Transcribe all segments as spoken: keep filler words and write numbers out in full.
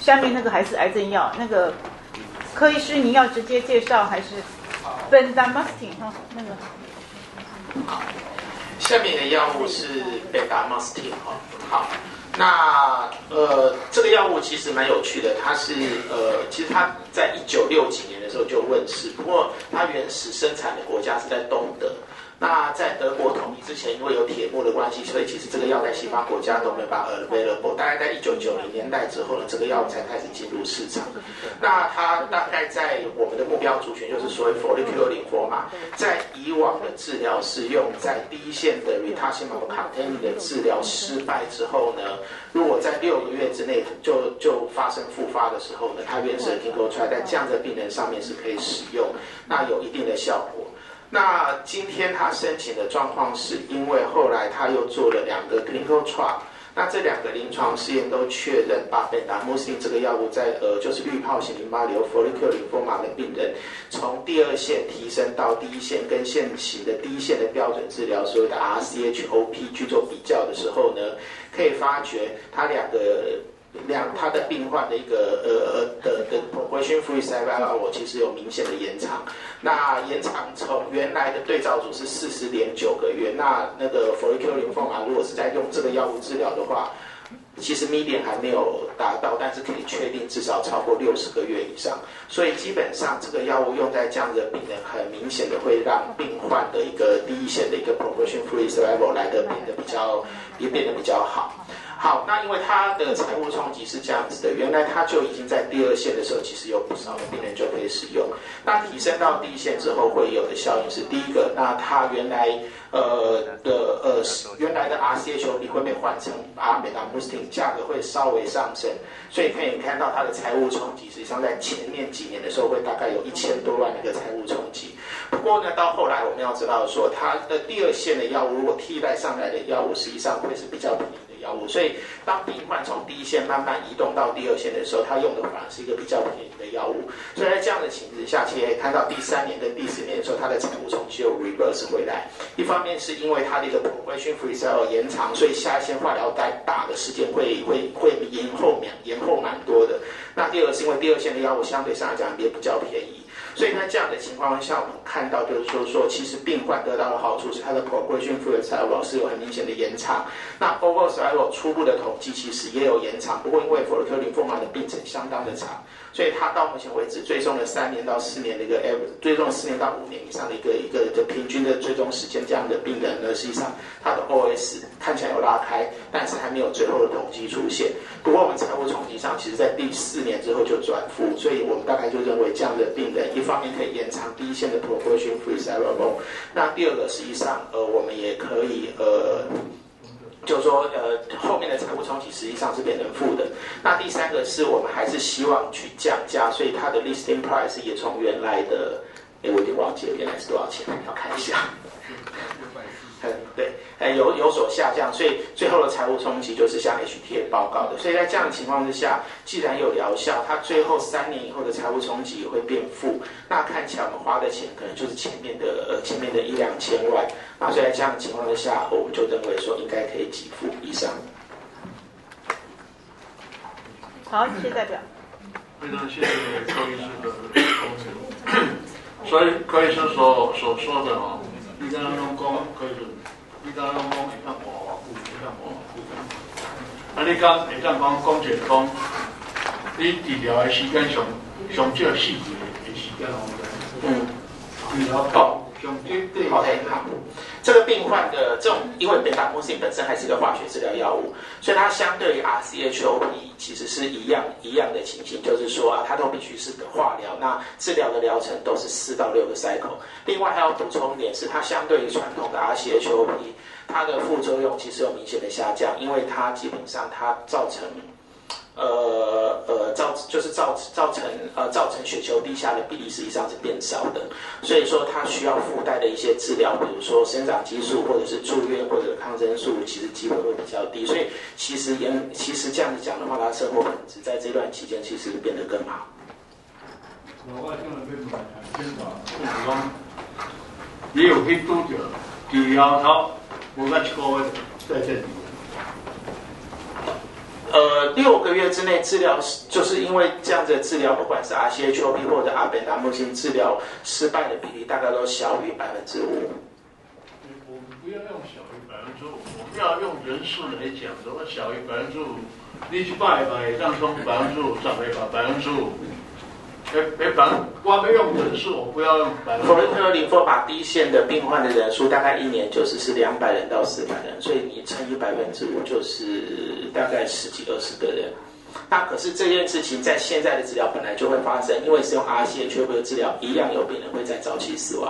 下面那个还是癌症药，那个柯医师您要直接介绍还是 bendamustine 哈？那个好，下面的药物是 bendamustine 哈。好，那呃这个药物其实蛮有趣的，它是呃其实它在一九六几年的时候就问世，不过它原始生产的国家是在东德。那在德国统一之前，因为有铁幕的关系，所以其实这个药在西方国家都没有办法 available。大概在一九九零年代之后呢，这个药才开始进入市场。那它大概在我们的目标族群，就是所谓 follicular lymphoma， 在以往的治疗是用在第一线的 rituximab containing 的治疗失败之后呢，如果在六个月之内就就发生复发的时候呢，它原始的 clinical trial 在这样的病人上面是可以使用，那有一定的效果。那今天他申请的状况是因为后来他又做了两个 clinical trial， 那这两个临床试验都确认把 bendamustine 这个药物在呃就是滤泡型淋巴瘤 follicular lymphoma 的病人，从第二线提升到第一线，跟现行的第一线的标准治疗所谓的 R C H O P 去做比较的时候呢，可以发觉它两个。两它的病患的一个呃的的 progression free survival 其实有明显的延长，那延长从原来的对照组是四十点九个月，那那个 follicular lymphoma 如果是在用这个药物治疗的话，其实 median 还没有达到，但是可以确定至少超过六十个月以上，所以基本上这个药物用在这样的病人，很明显的会让病患的一个第一线的一个 progression free survival 来的变得比较也变得比较好。好，那因为它的财务冲击是这样子的，原来它就已经在第二线的时候，其实有不少的病人就可以使用。那提升到第一线之后，会有的效应是第一个，那它原来呃的呃原来的 R C H O P 会被换成 R bendamustine， 价格会稍微上升，所以可以看到它的财务冲击，实际上在前面几年的时候会大概有一千多万的一个财务冲击。不过呢，到后来我们要知道说，它的第二线的药物如果替代上来的药物，实际上会是比较便宜的药物，所以当病患从第一线慢慢移动到第二线的时候，他用的反而是一个比较便宜的药物。所以在这样的情况下，其实也看到第三年跟第四年的时候，它的财务冲击又 reverse 回来。一方面是因为它的一个 progression free survival 延长，所以下一线化疗带打的时间会会会延后蛮延后蛮多的。那第二是因为第二线的药物相对上来讲也比较便宜。所以在这样的情况下，我们看到就是说说，其实病患得到的好处是它的 progression free survival 是有很明显的延长。那 overall survival 初步的统计其实也有延长，不过因为 follicular lymphoma 的病程相当的长，所以它到目前为止追踪了三年到四年的一个 average， 追踪了四年到五年以上的一个一个的平均的追踪时间，这样的病人呢，实际上它的 O S 看起来有拉开，但是还没有最后的统计出现。不过我们财务冲击上，其实在第四年之后就转负，所以我们大概就认为这样的病人，一方面可以延长第一线的 progression free survival， 那第二个实际上呃我们也可以呃。就是说，呃，后面的财务冲击实际上是变成负的。那第三个是我们还是希望去降价，所以它的 listing price 也从原来的，哎，我已经忘记了原来是多少钱，要看一下。嗯，对，呃，有有所下降，所以最后的财务冲击就是像 H T A 报告的。所以在这样的情况之下，既然有疗效，它最后三年以后的财务冲击也会变负，那看起来我们花的钱可能就是前面的呃前面的一两千万。那所以在这样的情况之下，我们就认为说应该可以给付以上。 好，谢谢代表。 非常谢谢柯医师的说明。所以柯医师所所说的哦，你刚刚拢讲柯医师，你刚刚拢讲会当活偌久，会当活偌久。啊，你讲会当讲讲一个讲，你治疗的时间上上少四个月的时间哦。 嗯。 治疗到。 OK， 好，这个病患的这种，因为 bendamustine 本身还是一个化学治疗药物，所以它相对于 R C H O P 其实是一样一样的情形，就是说啊，它都必须是个化疗，那治疗的疗程都是四到六个 cycle。另外还要补充一点是，它相对于传统的 R C H O P， 它的副作用其实有明显的下降，因为它基本上它造成。呃呃造就是造造成呃造成血球低下的比例实际上是变少的，所以说它需要附带的一些治疗，比如说生长激素或者是住院或者抗生素，其实机会会比较低。所以其实严其实这样子讲的话，它生活品质在这段期间其实变得更好。 我今日要问下先话，就是讲，你有去拄着治疗头无甲一个月再见。 呃六个月之内治疗，就是因为这样子的治疗，不管是 R C H O P 或者阿本达木星治疗失败的比例，大概都小于百分之五。 我们不要用小于百分之五，我们要用人数来讲，什么小于百分之五？你一百个当中百分之五，十个吧，百分之五。哎哎，反正我没用人数，我不要用百分之五。 佛伦特尔林佛把第一线的病患的人数大概一年就是是两百人到四百人，所以你乘以百分之五就是大概十几二十个人。那可是这件事情在现在的治疗本来就会发生，因为是用 R C H O P 的治疗，一样有病人会在早期死亡。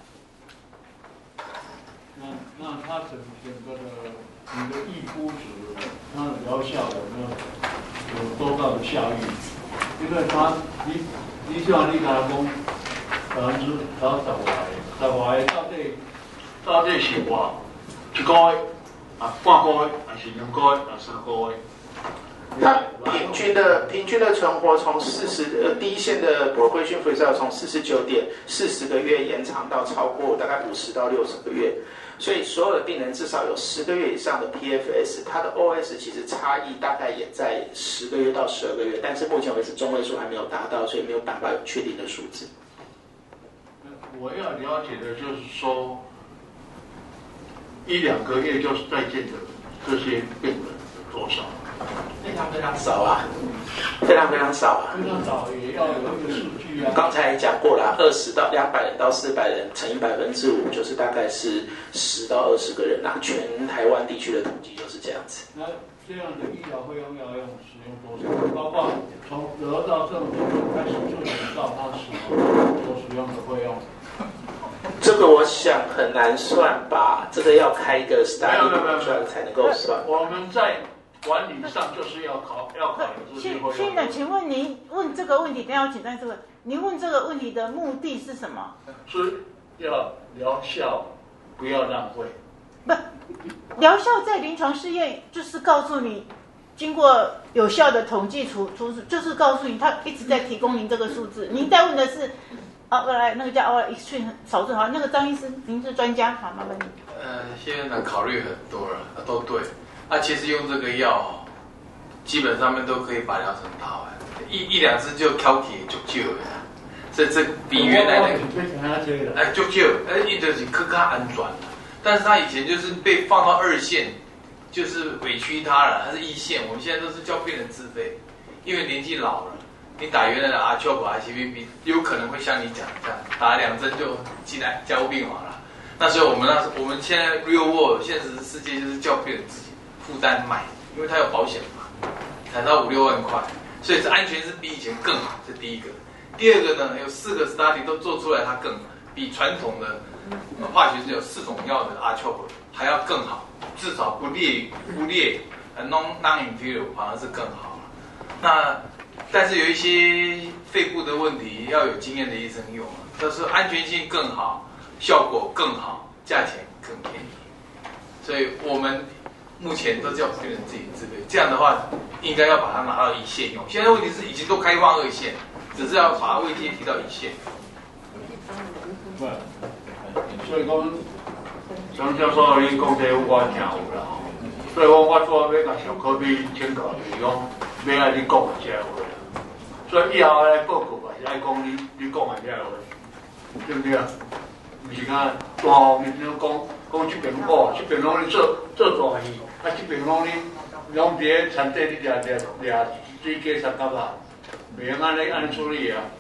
那那它整整个的你的预估值，它的疗效有没有有多大的效益？因为它你你像你讲讲百分之到十外，十外到底到底是话一个月啊半个月还是两个月还是三个月？ 它平均的平均的存活从四十呃第一线的 progression free survival 从四十九点四十个月延长到超过大概五十到六十个月，所以所有的病人至少有十个月以上的 P F S， 它的 O S 其实差异大概也在十个月到十二个月，但是目前为止中位数还没有达到，所以没有达到有确定的数字。 我要了解的就是说，一两个月就是再见的这些病人有多少？ 非常非常少啊，非常非常少啊。 非常少也要有一个数据啊。 刚才也讲过了，二十到两百人到四百人乘以百分之五，就是大概是十到二十个人啊。全台湾地区的统计就是这样子。 那这样的医疗费用要用使用多少？包括从得到这种开始就诊到他死亡所使用的费用。 这个我想很难算吧，这个要开一个 study 出来才能够算。 我们在管理上就是要考要考虑这些费用。 现在，请问您问这个问题，等一下我请再问，您问这个问题的目的是什么？ 是要疗效，不要浪费。 不，疗效在临床试验就是告诉你，经过有效的统计除除，就是告诉你，他一直在提供您这个数字。您在问的是，啊，来那个叫 our extreme 少数好，那个张医师，您是专家，好，麻烦你。 呃，现在呢考虑很多了，都对。啊，其实用这个药，基本上面都可以把疗程打完，一一两次就挑起就救了。这这比原来那个哎就救，哎一直是更加安全了。但是他以前就是被放到二线，就是委屈他了，他是一线。我们现在都是叫病人自费，因为年纪老了，你打原来的阿丘普、阿西 V B， 有可能会像你讲这样，打两针就进来加护病房了。那所以我们那我们现在 real world 现实世界就是叫病人自己负担买，因为他有保险嘛，谈到五六万块，所以这安全是比以前更好，这第一个。第二个呢，有四个 study 都做出来，它更比传统的化学是有四种药的 R C H O P 还要更好，至少不劣不劣呃 non non inferior 反而是更好。那但是有一些肺部的问题，要有经验的医生用，就是安全性更好，效果更好，价钱更便宜。所以我们目前都叫病人自己自费，这样的话应该要把它拿到一线用。现在问题是已经都开放二线，只是要把位阶提到一线。 对，所以讲，张教授你讲这我听有啦，所以我我做要甲小科比请教就是讲，要爱你讲的这话，所以以后来报告嘛是爱讲你你讲的这话，对不对啊？不是讲大方面讲讲这边好，这边拢咧做做大戏，啊这边拢咧拢伫咧餐厅咧掠掠掠水鸡三角啊，袂用安尼安尼处理啊。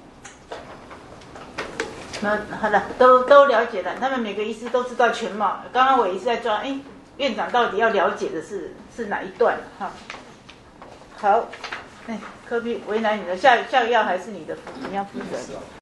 那好了，都都了解了，他们每个医师都知道全貌。刚刚我也是在抓，哎，院长到底要了解的是是哪一段哈？好，哎，科比为难你了，下下个药还是你的，你要负责。